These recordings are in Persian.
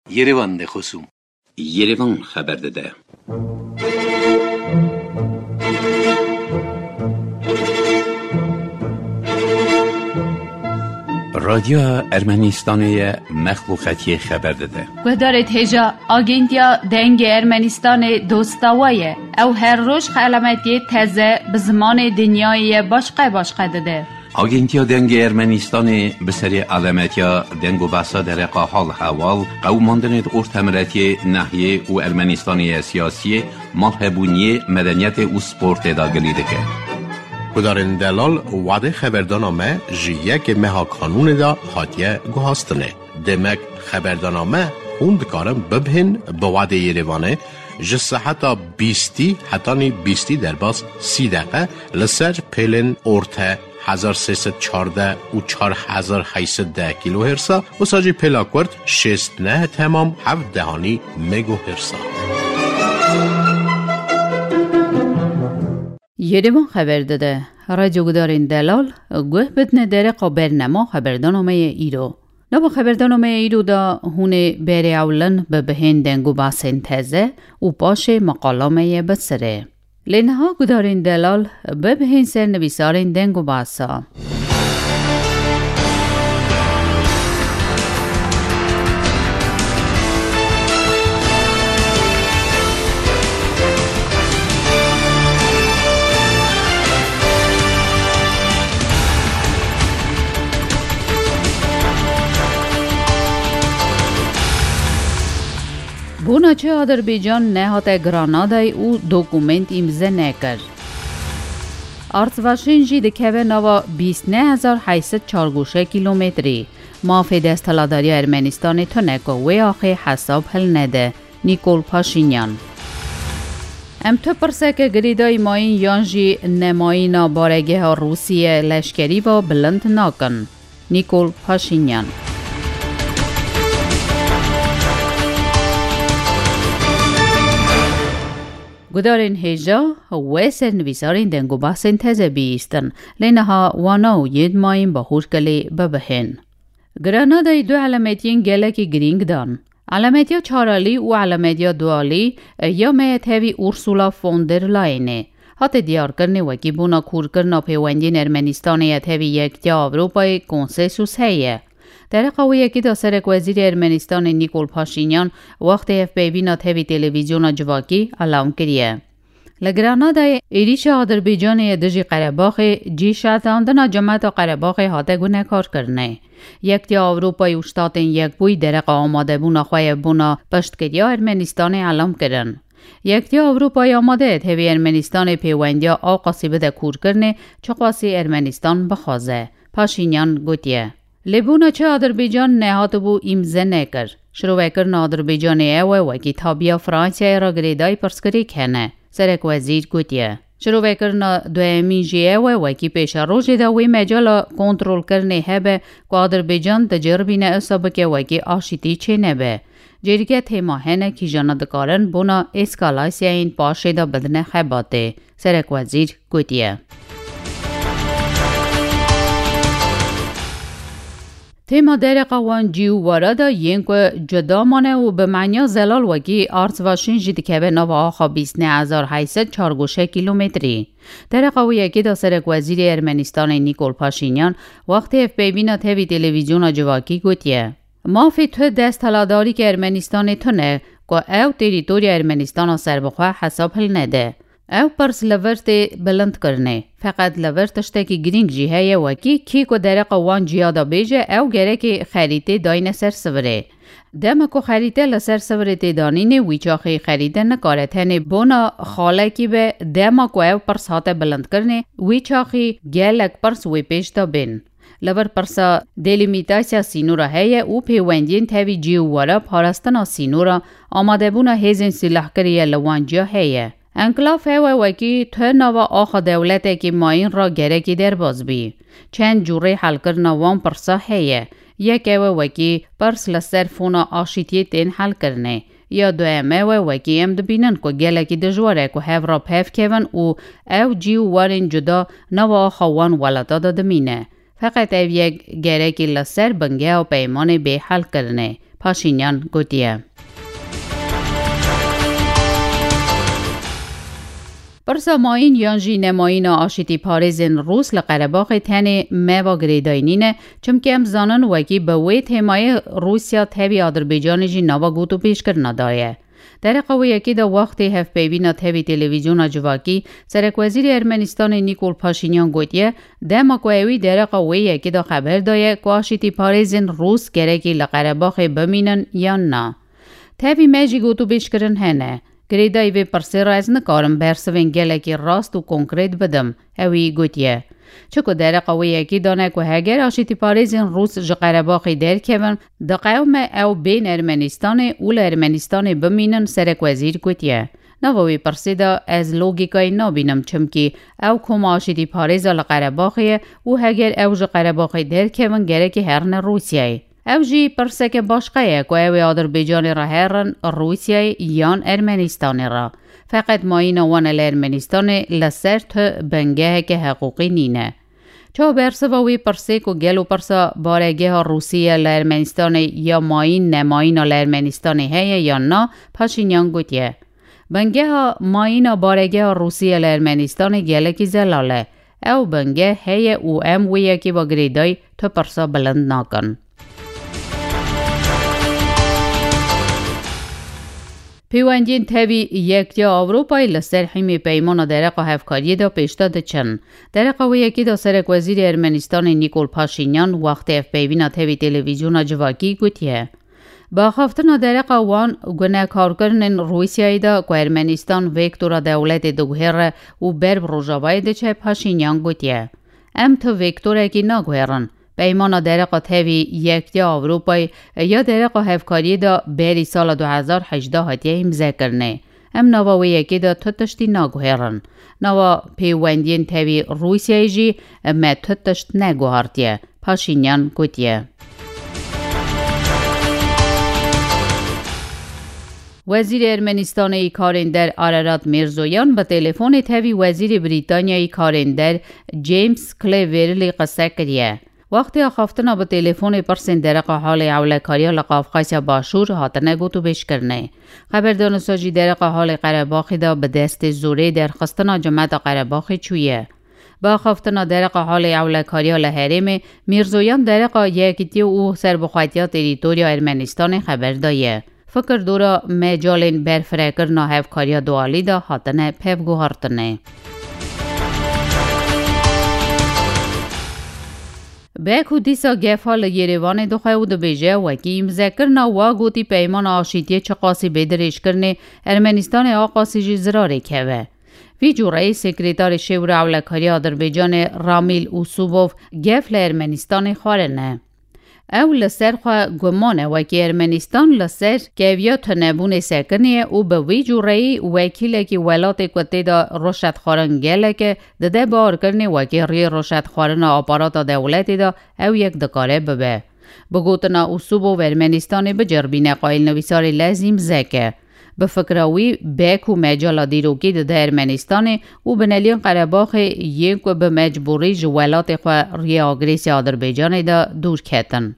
Yerevan de خصوم Yerevan خبر داده. رادیو ارمنستان مخلوقاتی خبر داده. گذارت هجا آگنتیا دنگ ارمنستان دوستاویه او هر روز علامتی تازه به زمان دنیای باشقه داده. آگنتیا دنگ ارمنستان به سری علامتیا دنگ و بحثا در حال حوال قوماندن ارتمرتی ناحیه و ارمنستانی سیاسی مالهبونی مدنیت و سپورت داگلی دکه. کدارن دلال وعده خبردانامه جیه که مها قانون دا حاتیه گوهاستنه. دمک خبردانامه خوند کارم ببهن به وعده یریوانه جسه حتی 20 در باز 30 دقیقه لسر پیلن ارته 1314 و 4810 کیلو هرسا و ساجی پیلاکورد 69 تمام 7 دهانی مگو هرسا. یریوان خبر داده. رادیوگذارین دلال گوه بدن درقا برنامه خبردانامه ایرو. نبا خبردانامه ایرو دا هونه بری اولن به بهین دنگو باسن تزه و باشه مقالامه بسره. لینها گذارین دلال به بهین سر نویسارین دنگو باسا. بوناچه آذربایجان نهات گرانادای او دوکومنت امضا نکرد. ارتشواشنجی دکوه نوا 29804 کیلومتری. مافی دستالداری ارمنستان تونکو و آخه حساب حل نده. نیکول پاشینیان. ام تو پرسه که گریدای ماین یانجی نمایینا بارگه روسیه لشکری و بلند ناکن. نیکول پاشینیان. گذارین هجا و سرنویسارین دنگو بحثین تزه بیستن لینها واناو ید ماین باهور کلی ببهن. گرانادای دو علامتین گلکی گرینگ دان. علامتیا چارالی و علامتیا دوالی یا میتهوی اورسولا فوندر لاینه. حتی دیار کرنه وکی بونا کور کرنا پیوندین ارمنستان یتهوی یکتیا اروپای کنسنسوس هیه. در قویه که داسرک وزیر ارمنستان نیکول پاشینیان وقت اف بیبینا تهوی تلویزیون جواکی علام کریه. لگرانادای ایریش آذربایجان دژی قره‌باغ جی شاتاندنا جماعت قره‌باغ هاته گونه کار کرنه. یکتیا اروپای اشتاتن یک بوی درق آماده بونا خواه بونا پشتکریا ارمنستان علام کرن. یکتیا اروپای آماده تهوی ارمنستان پیوندیا آقاسی بده کور کرنه چقواسی ارمنستان بخوازه. پاشینیان گوتیه. لبونا چه آذربایجان نهات بو امضا نکر. شروع کرن آذربایجان و کتابیا فرانسه را گریدای پرسکری کنه. سرک وزیر گوتیه. شروع کرن دویمین جیه و کی پیش روز دوی مجال کنترل کرنه هبه که آذربایجان تجربین اصابه که وکی آشیتی چه نبه. جریگه تیما هنه کی جاندکارن بونا اسکالاسی این پاشه دا بدن خباته. سرک وزیر گوتیه. تیما در قوان جیو وارد ینکو جدا مانه و به معنی زلال وگی ارتشواشنجی دکوه نو آخا 29804 کیلومتری. در قویه که داسرک وزیر ارمنستان نیکول پاشینیان وقت اف بیبینا تهوی تلویزیون جواکی گوتیه. مافی تو دستالداری که ارمنستان تونه که او تریتوری ارمنستان سربخواه حساب حل نده. او پرس لورت بلند کرنه. فقط لورتشته که گرینگ جیه وکی کی که در قوان جیادا بیجه او گره که خریده داین سر سوره. دمه که خریده لسر سوره تیدانینه ویچاخی خریده نکاره تنه بونا خاله کی به دمه که او پرس هاته بلند کرنه ویچاخی گلک پرس وی پیش دا بین. لور پرسا دلیمیتاسیا سینورا هیه او پیوندین تاوی جیووارا پارستنا سینورا آماده بونا هیزن سلاحکریه لوانجا هیه. انکلاف هوا وکی تو نوا آخا دولته که ماین را گرکی در باز بی. چند جوری حل کرنا وان پرسا هیه. یک هوا وکی پرس لسر فونا آشیتی تین حل کرنه. یا دویمه وکی ام دبینن که گلکی دجواره که هف را پف کون او جیو وارن جدا نوا آخا وان ولتا دمینه. فقط او یک گرکی لسر بنگه و پیمان به حل کرنه. پاشینیان گوتیه. برسا ماین یانجی نماین آشتی پارزن روس لقرباق تن موا گریداینینه چمکه ام زانن وکی به وی تیمای روسیا تبی آذربایجان جی نوا گوتو پیش کرنا دایه. در قوی یکی دا وقتی هف پیوینا تبی تلویزیون جواکی سرک وزیر ارمنستان نیکول پاشینیان گوتیه دما کویوی در قوی یکی دا خبر دایه که آشتی پارزن روس گرکی لقرباق بمینن یا نه. تبی مجی گوتو پیش کرن هنه. گریدای وی پرسه را از نکارم برسوین گلکی راست و کنکریت بدم اوی گوتیه. چکو در قوی یکی دانه که هگر آشتی پاریزین روس جقرباقی در کون دا قوم او بین ارمنستان اول ارمنستان بمینن سرک وزیر گوتیه. نووی پرسه دا از لوگیکای نابینم چمکی او کم آشتی پاریزا لقرباقیه و هگر او جقرباقی در کون گرکی هرن روسیه. او جی پرسه که باشقه که اوی آذربایجان را هرن روسیه یان ارمنستان را. فقط ماین وان الارمنستان لسر تا بنگه که حقوقی نینه. چو برسه وی پرسه که گلو پرسه بارگه روسیه الارمنستان یا ماین نماین الارمنستان هیه یا نا پاشینیان گوتیه. بنگه ماین بارگه روسیه الارمنستان گله کی زلاله. او بنگه هیه او ام ویه که با گریدای تا پرسه بلند ناکن. پیوندین تاوی یکتیا آوروپای لسر حیمی پیمان درق هفکاری دا پیشتاد چن. درق و یکی دا سرک وزیر ارمنستان نیکول پاشینیان وقت اف پیوینا تاوی تلویزیون جواکی گوتیه. با خفتنا درق وان گناه کارکرن روسیای دا که ارمنستان ویکتورا دولت دوگهر و برب روژاوای دا چه پاشینیان گوتیه. ام تو ویکتورا کی نگوهرن. پیمان درق تاوی یکتیا آوروپای یا درق هفکاری دا بری سال 2018 هاتیه امضا کرنه. ام نوا و یکی دا تتشتی نگوهرن. نوا پیوندین تاوی روسیای جی ام تتشت نگوهرتیه. پاشینیان گوتیه. وزیر ارمنستان کارندر آرارات میرزویان به تلفن تاوی وزیر بریتانیای کارندر جیمز کلیورلی قصه کریه. وقتی خفتنا به تلفن پرسین درق حال اولکاری لقافقاس باشور هاتنه گوتو بیش کرنه. خبردان ساجی درق حال قرباخی دا به دست زوره در خستنا جماعت قرباخی چویه. با خفتنا درق حال اولکاری لحرم میرزویان درق یکیتی او سربخواتی تریتوریا ارمنستان خبر دایه. فکر دورا مجالین برفرکر ناهف کاریا دوالی دا هاتنه پیف گوهارتنه. بکو دیسا گفال یریوان دو خود بیجه وکی امذکر نوا گوتی پیمان آشیتی چقاسی بدرش کرنه ارمنستان آقاسی جی زراره که وی جوره سکریتار شور اولکاری آذربایجان رامیل اوسوبوف گفل ارمنستان خارنه. او لسر خواه گمانه وکی ارمنستان لسر که تنبون سکنیه او به وی جوره وکیله که ولات کتی دا رشد خارن گله که ده بار کرنه وکی ری رشد خارن آپارات دولتی دا او یک دکاره ببه. بگوتنا اوسوبو و ارمنستان بجربین قایل نویسار لازم زکه. بفکروی بیک و مجال دیروکی ده ارمنستان و بنالیان قرباخ یک و به مجبوری جوالات خواه ری آگریسی آذربایجان دا دور کتن.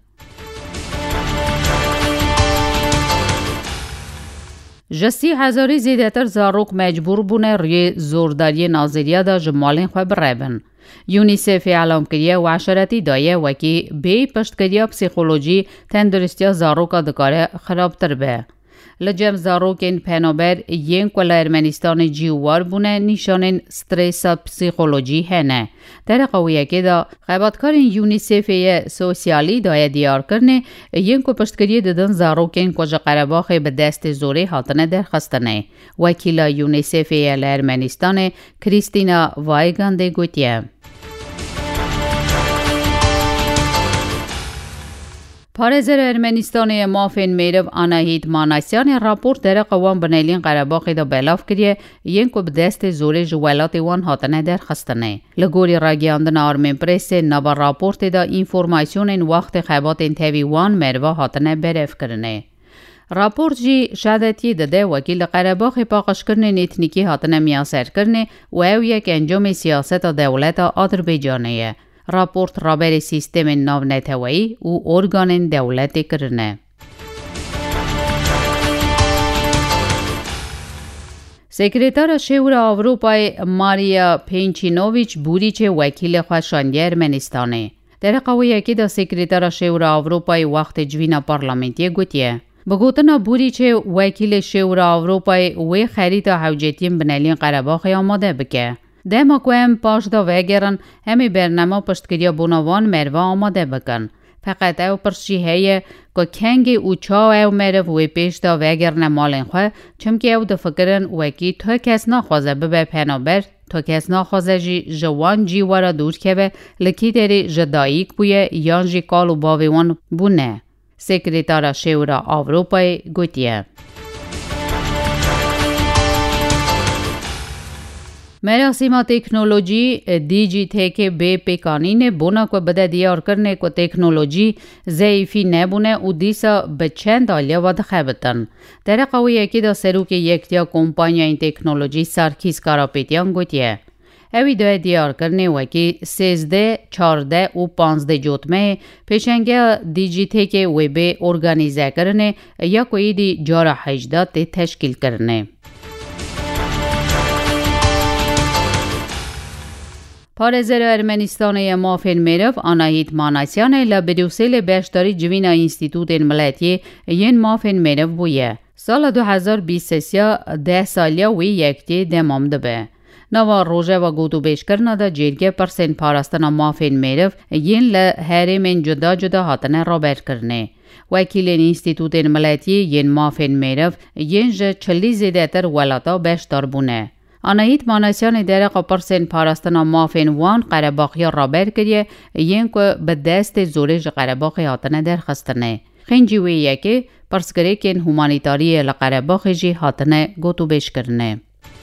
جسی هزاری زیدتر زاروک مجبور بونه ری زورداری نازریا دا جمالین خواه بربن. یونیسف اعلام کریه و عشرتی دایه وکی بی پشتکریا پسیخولوژی تندرستیا زاروکا دکاره خرابتر به. لجم زاروکین پنابر ین کل ارمنستان جیوار بونه نشانین ستریس پسیخولوژی هنه. در قویه که دا خباتکارین یونیسف سوسیالی دایه دیار کرنه ین که پشتکری دادن زاروکین کجا قرباخ به دست زوری حاطنه درخستنه. وکیل یونیسف ارمنستان کریستینا وایگانده گوتیه. پارزر ارمنستان مافین میرو آناهید ماناسیان راپورت در قوام بنیلین قرباقی دا بلاف کریه ین که به دست زور جوالات وان حاطنه در خستنه. لگوری راگیاندن آرمین پریس نوا راپورت دا اینفورماسیون این وقت خیبات انتوی وان مروا حاطنه برف کرنه. راپورت جی شهادتی داده وکیل قرباق پاقش کرنه نیتنیکی حاطنه میاسر کرنه و او یک انجام سیاست دولت آذربایجانه. راپورت رابر سیستم ناو نتوایی و ارگان دولتی کرنه. سکرتار شورای اروپای ماریا پینچینوویچ بوریچ وکیل خوشاندی ارمنستانه. در قویه که دا سکرتار شورای اروپای وقت جوینا پارلمنتی گوتیه. بگوتنا بوریچ وکیل شورای اروپای وی خرید حوجتیم بنالین قرباخ آماده بکه. دما کوهم پاش دا وگرن همی برنامه پشتگیری بونوان مروا آماده بکن. فقط او پرشیه که کنگی او چاو او مرو وی پیش دا وگرن مالین خواه چمکی او دا فکرن وکی تو کس نخوازه ببه پنابر تو کس نخوازه جی جوان جی ورا دور که به لکی داری جداییک بویه یان جی کالو باویوان بونه. سکرتار شورای اروپای گوتیه. مراسم تکنولوژی دیجی تک به پیکانین بونا کو بده دیار کرنے کو تکنولوژی ضعیفی نبونه او دیسا به چند آلیا ود خبتن. در قویه که دا سروک یکتیا کمپانیا این تکنولوژی سارکیس کاراپیتیان گوتیه. اوی دوی دیار کرنے وکی 13, 14 و 15 جوتمه پیشنگه دیجی تک ویب ارگانیزه کرنے یا کوئی دی جارا 18 تشکیل کرنے. پارزر ارمنستان مافن میرف آناهیت ماناسیان لبروسل بشتاری جوینا انستیتوت ملتی ین مافن میرف بویه. سال 2023 10 سالیا وی یکتی دمام دبه. نوا روژه و گوتو بیش کرنا دا جیرگه پرسن پارستان مافن میرف ین لحری من جدا جدا هاتنه رابر کرنه. وکیل انستیتوت ملتی ین مافن میرف ین جه 40 زیده تر ولاتا بشتار بونه. آنایت ماناسیان درق پرسن پارستان مافن وان قرباقی رابر کریه ین که به دست زورج قرباقی هاتنه درخستنه. خینجی ویه که پرسکره کن هومانیتاری لقرباقی جی هاتنه گوتو بیش کرنه.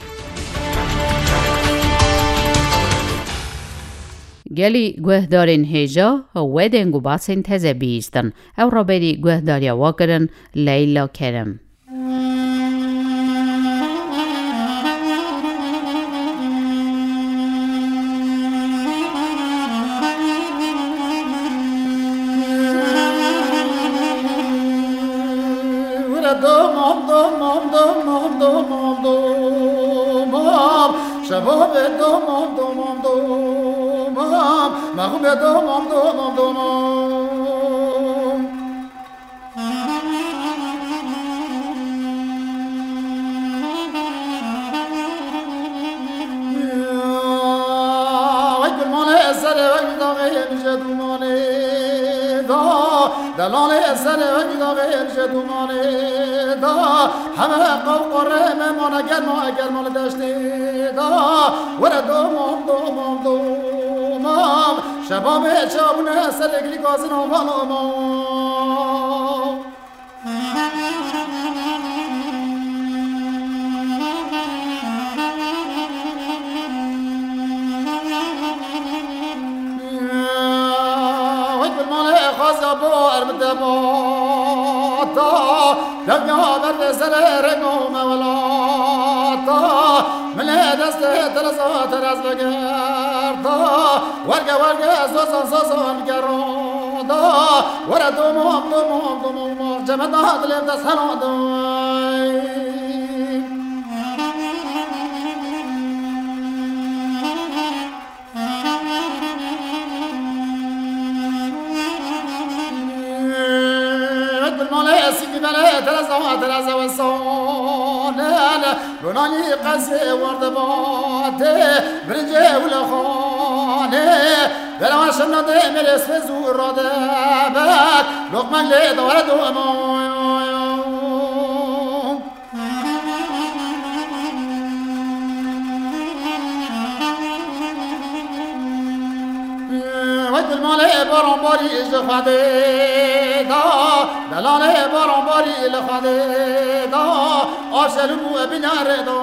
گلی گوهدارین هیجا و دنگو باسن تزه بیستن او رابری گوهداریا واکرن لیلا کرم. شباب دومم دومم دومم مغرب دومم دومم دومم وای گلمان سر وای داغه جدومانه دا دلال سر وای داغه جدومانه دا همه قوقره ممان اگر مال داشته دا ورا دومم دومم دومم شباب چابونه سرگلی گازن آمانم وای بالمال خازا با ارمدباتا دنیا برد سر رنگو مولاتا من دست ترز بگردا ورگه زوزان گردا ورا دومم جمعنا دلم دست هنادای ترز و سانن بنانی قصه ورد باده برنجه ولخانه دلواشم نده مرس زور راده بک لقمن لی داره دومم وای دلمال باران باری جخده دا دلال باران باری لخده دا آشلو بیناره دا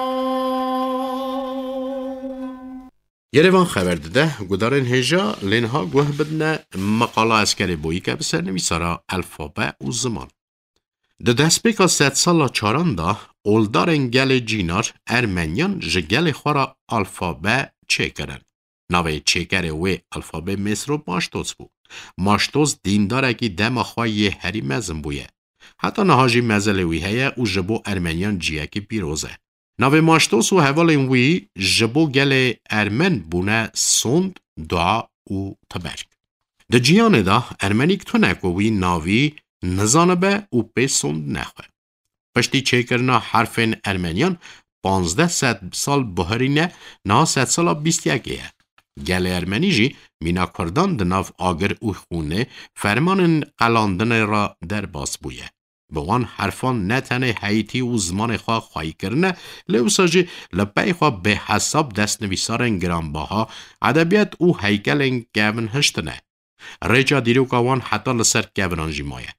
یروان خبر داده گودارن هجا لینها گوه بدنه مقاله اسکری بویی که بسر نویسارا الفابه و زمان. ده دست بکا 100 سالا چاران دا اولدارن گل جینار ارمنیان جگل خورا الفابه چه کرن. نوی چه کره وی الفابه مصر ماشتوز بو. ماشتوز دینداره که دم خواهی هری مزم بویه. حتی نهاجی مزلوی هیا و جبو ارمنیان جیه که پیروزه. ناوی ماشتوس و حوالین وی جبو گل ارمن بونه سوند دعا و تبرک. ده جیانه دا ارمنیک تو نکوی ناوی نزانه به و پی سوند نخواه. پشتی چه کرنا حرفین ارمنیان 1500 سال بحرینه نا 100 سال 21 گل ارمنی جی مینا کردان ده ناو آگر او خونه فرمان قلاندن را در باز بویه. بوان حرفان نتنه حیطی و زمان خواه خواهی کرنه لیوسا جی لپی خواه به حساب دست نویسارن گرانباها ادبیات او هیکلن گون هشتنه. ریجا دیروکاوان حتی لسر گونان جی مایه.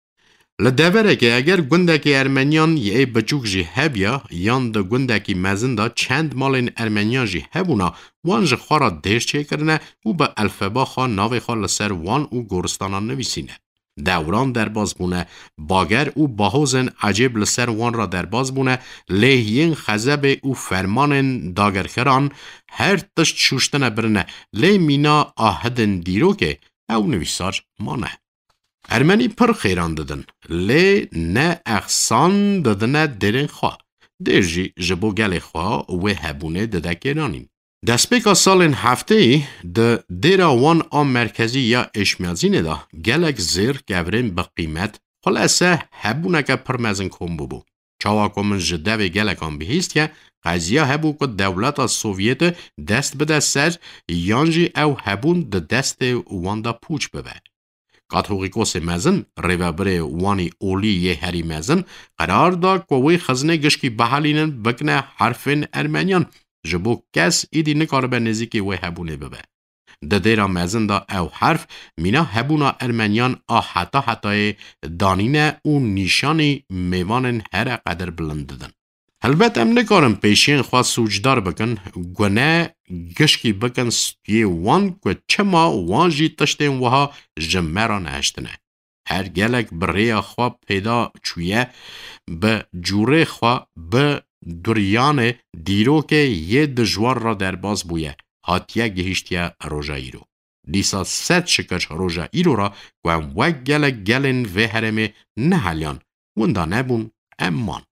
لدوره که اگر گندکی ارمنیان یه بچوک جی هبیا یان ده گندکی مزن دا چند مالین ارمنیان جی هبونا وان جی خواه را دیش چه کرنه و به الفبا خواه ناوی خواه لسر وان و گورستانان نویسینه. دوران در باز بونه باگر او باهوزن عجیب لسر وان را در باز بونه لیهین خزب او فرمان داگرکران هر تشت شوشتن برنه لی مینا آهدن دیرو که او نویسار مانه. ارمنی پر خیران دادن لی نه اخسان دادن درن خواه درجی جبو گل خواه و هبونه ددکرانین. دسپیکا سالن هفته ای ده دیرا وان آم مرکزی یا اشمیازینه دا گلک زیر گورین به قیمت خلاصه هبونه که پرمزن کن ببو. چاوا کمن جده و گلک آن بهیست که قضیه هبو که دولت سوویت دست بده سر یانجی او هبون ده دست وان دا پوچ ببه. کاتولیکوس مزن ریوبر وانی اولی یه هری مزن قرار دا کوی خزنه گشکی بحالینن بکنه حرفین ارمنیان جبو کس ایدی نکاره به نزیکی وی هبونه ببه. ده دیرا مزن دا او حرف مینا هبونا ارمنیان حتی دانینه و نیشانی میوانن هر قدر بلند ددن. البته ام نکارم پیشین خواه سوجدار بکن گونه گشکی بکن ستیه وان که چما وانجی تشتین وها جمعه نهشتنه. هر گلک برای خواه پیدا چویه به جوره خواه به دوریان دیرو که یه دجوار را در باز بویه هاتیه گهشتیه روژا ایرو. دیسا 100 شکش روژا ایرو را گوهم وک گلک گلن و هرمه نهالیان وندا نبون امان.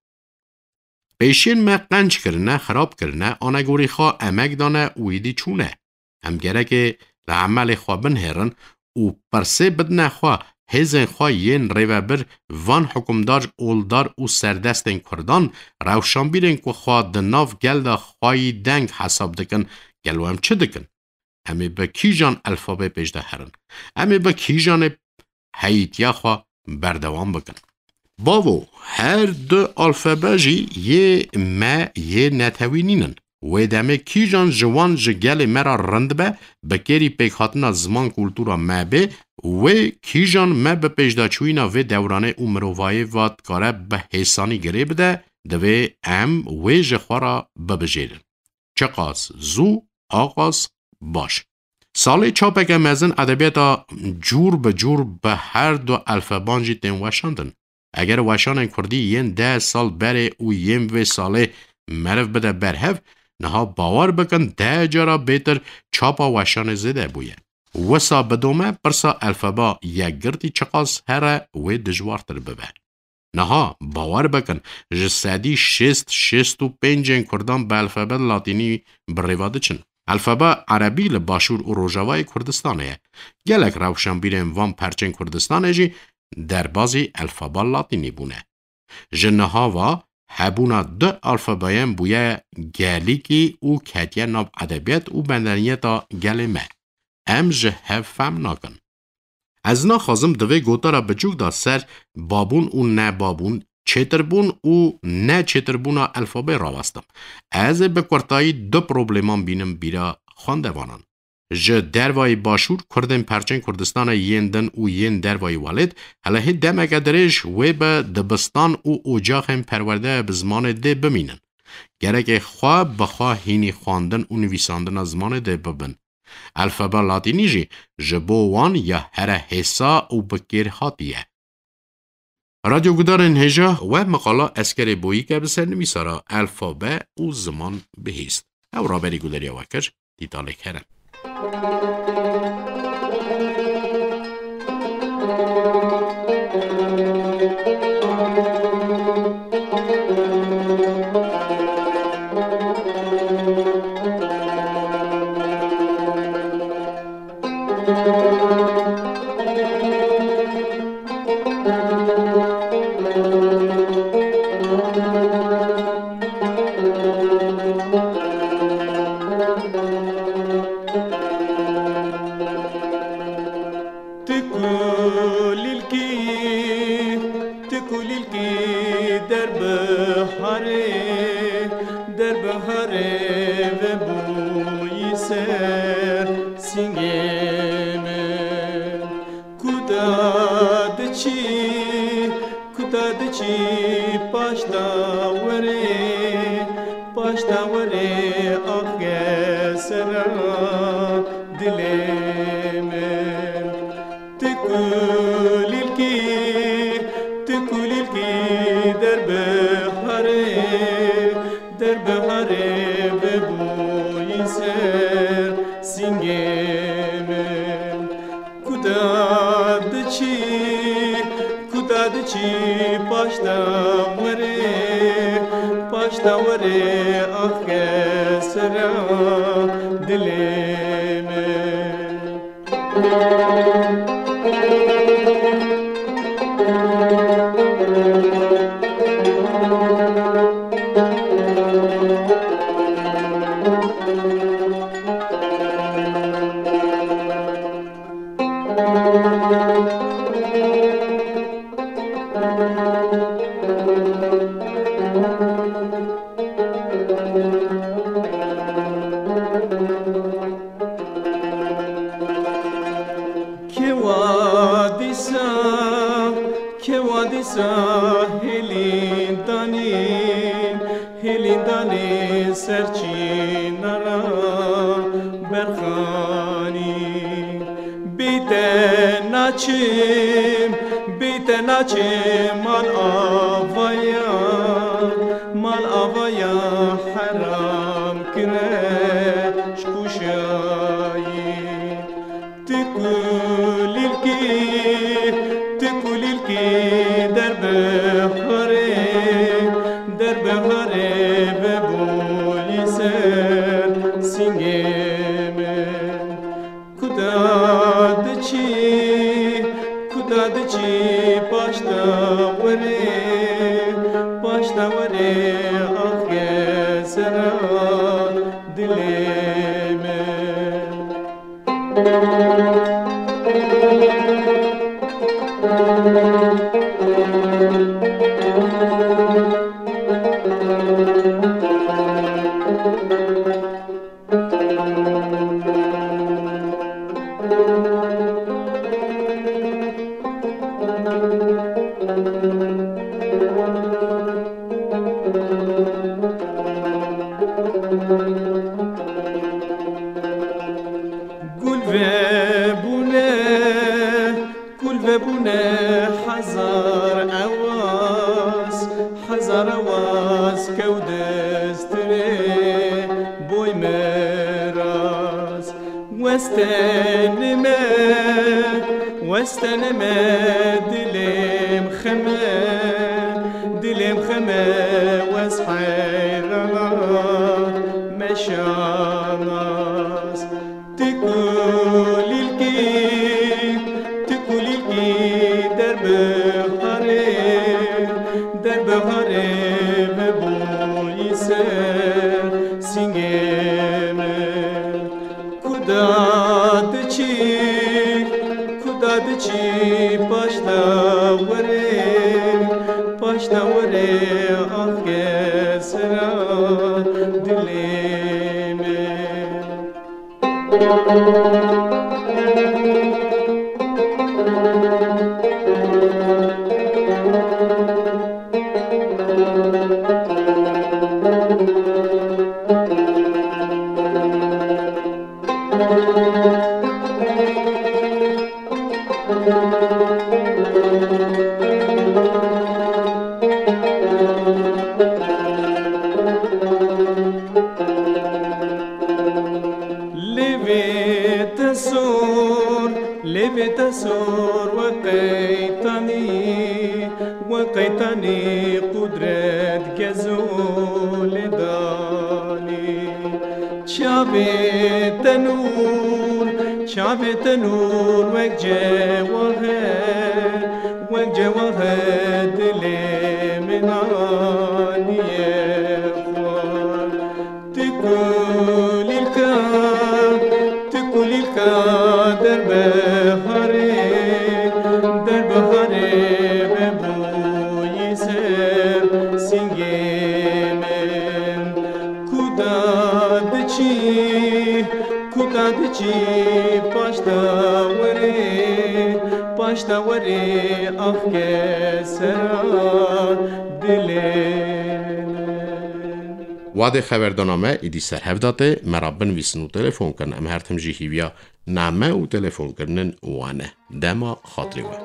پیشین ما قنچ کرنه خراب کرنه آنگوری خواه امک دانه ویدی چونه. هم گره که لعمل خواه بنهرن و پرسه بدنه خواه هزن خواه ین ریوبر وان حکمدار اولدار و سردستن کردان روشان بیرن که خواه دناف گل دا خواهی دنگ حساب دکن گلو هم چه دکن؟ همه با کی جان الفابه پیشده هرن. همه با کی جان حیطیا خواه بردوان بکن. باو هر دو الفابه جی یه ما یه نتوینینن و دمه کی جان جوان جگل مرا رند به بکری پیکاتنا زمان کلتورا ما به و کی جان ما به پیشداچوینا و دورانه عمروای وادکاره به حسانی گره بده دوی ام و جخوارا ببجیرن. چقاس زو آقاس باش. سال چاپک مزن ادبیاتا جور به هر دو الفبانجی تن وشاندن. اگر وشان کردی ین 10 سال بره و ین و ساله مرف بده برهف نها باور بکن 10 جارا بهتر چاپا وشان زده بویه. وسا بدومه پرسا الفبا یک گردی چقاس هره و دجوارتر ببه. نها باور بکن جسدی 65 کردان به الفبا لاتینی بریواده چن. الفبا عربی لباشور و روژاوای کردستانه. گلک روشن بیرن وان پرچن کردستانه جی در بازی الفبا لاتینی بونه. جنها و هبونا دو الفبایم بویه گلیکی او کتیه ناب ادبیت و بندنیتا گلمه. ام جه فهم ناکن. از نا خازم دوی گوتا را بچوک دا سر بابون و نه بابون چتربون و نه چتربونا الفابه را وستم. از بکورتایی دو پروبلیمان بینم بیرا خواندوانان. جه دروای باشور کردن پرچن کردستان یندن و ین دروای والد هلهی دمگه درش و به دبستان و اوجاخم پرورده بزمان ده بمینن. گرک خواه بخواه هینی خواندن و نویساندن از زمان ده ببن. الفبا لاتینی جی جبوان یا هر حسا و بکر حاتیه. رادیو گدارن هجا و مقاله اسکر بویی که بسر نمیسارا الفابه و زمان بهیست. او رابری گداری وکر دیتاله کرن. تکولیلکی در بهاره و بوی سر سینگمه کدادچی پاشتا وره آخه سرا دلمه تکولیلکی در بهاره به بوی سر سینگمه کدادچی پاشتا وره آخه سرا دلمه که وادیسا هلیندانی سرچین را برخانی بیت ناچیم مال آوایا حرام کرش کشایی تکولیلکی در بهاره به بوی سر سینگمه کدادچی پاشتا وره آخه سرا دلمه گل و بونه هزار آواز کودستره بوی مراز وستنمه دلم خمه وز حیرانا مشاناز تکولیلکی در بهاره و بوی سر سینگمه کدادچی پاشتا وره آخه سرا دلمه لبتسور وقيتني قدرت جزول داني شابت نور وجوه دلي مناني يخوان تقول الكا در بهاره توري أخ سرا دلين واد خبردانامه ایدی سرهفداته مرابن ویسنو تلفون کن ام هرتم جیهیویا نامه و تلفون کرنن وانه دما خاطری و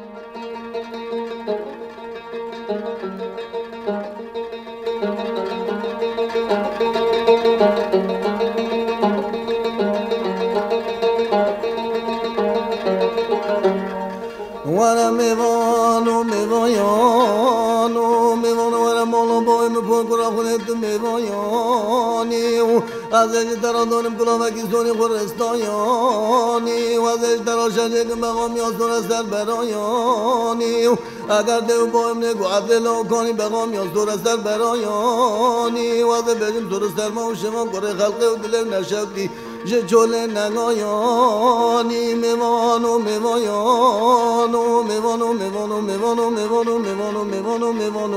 وانا میوانو میوانو میوانو وانا مولا بایم پر کرا خونت میوانی و ازش ترا دونم کلا وکیستونی خورستایانی و ازش ترا شجه که بقام یاستون سر برایانی و اگر دیو بایم نگو عدلو کنی بقام یاستون سر برایانی و ازش بجم سر سر ما و شما کره خلقه و دلم نشکتی je chole nagayani mevano mevayano mevano mevano mevano mevano mevano mevano mevano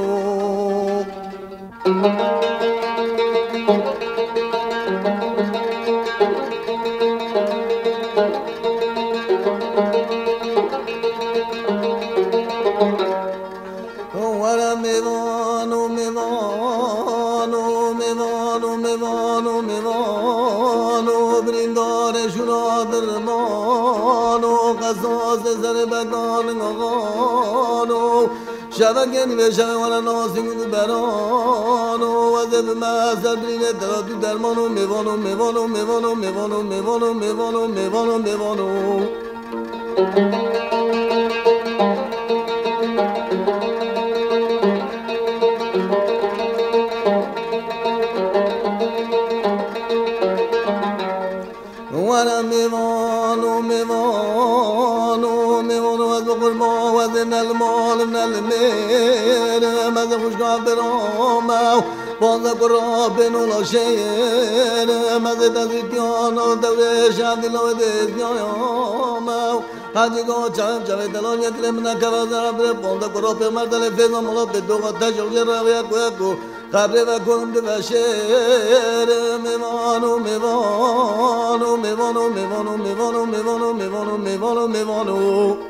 wara mevano mevano mevano mevano mevano برندار شنا درمانو قصاص سر بکان غانو شبکن به شب والا ناسیمون برانو وزب محصر برین دراتو درمانو میوانو میوانو میوانو میوانو میوانو میوانو میوانو میوانو وانا ميوانو ميوانو ميوانو وذو قربا وذن المال من المير ماذا خوش قابراما وذا قرابن ولا شير ماذا تذكيانا دوريش عدل وديسياما حاجي قو چاهم چاوه دلان يتلمنا كوازر عبر بوندا قراب مردل فيضا ملا بدوغا تشغل جراوية كوكو خبر و کنم دو بشیر میوانو میوانو میوانو میوانو میوانو میوانو میوانو میوانو میوانو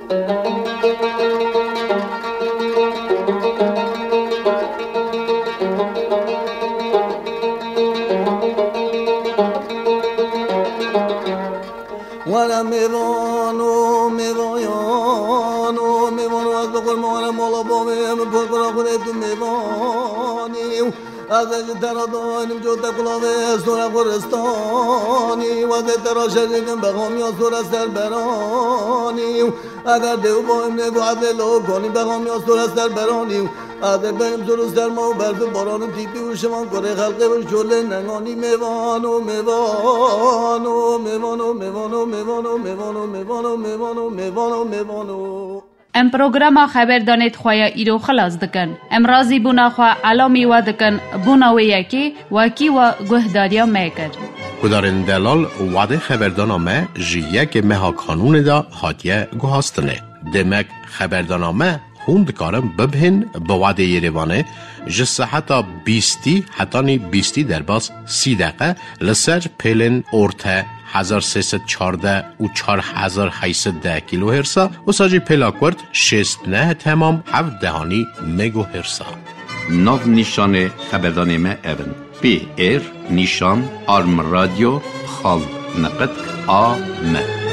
وانا میوانو میوانو میوانو از بقر مانا مولا بامیم پر کرا خونه تو میوانی ازش ترا دانیم جو تکلاوه سورا خورستانی و از ترا شجگم بخوام یا سورا سر برانی اگر دیو بایم نگو عدلو کنی بخوام یا سورا سر برانی اگر بریم سورا سر ما و برف باران تیپی و شمان کره خلقه و شله نگانی میوانو میوانو میوانو میوانو میوانو میوانو میوانو میوانو میوانو میوانو ام پروگرام خبر دانید خواه ایرو خلاص دکن. ام رازی بونا خواه علامی و دکن بونا و یکی وکی و گهداریا میکر. کدارن دلال وعده خبردانامه جیه که مها کانون دا حاتیه گوهاستنه. دمک خبردانامه خوند کارم ببهن به وعده یریوانه جسه حتی 20 حتی 20 در باز 30 دقیقه لسر پیلن ارته 1314 و 4810 کیلو هرسا و ساجی پلاکورد 69 تمام 7 دهانی مگو هرسا. ناو نیشان خبردانامه اون پی ایر نیشان آرم رادیو خال نقد آ م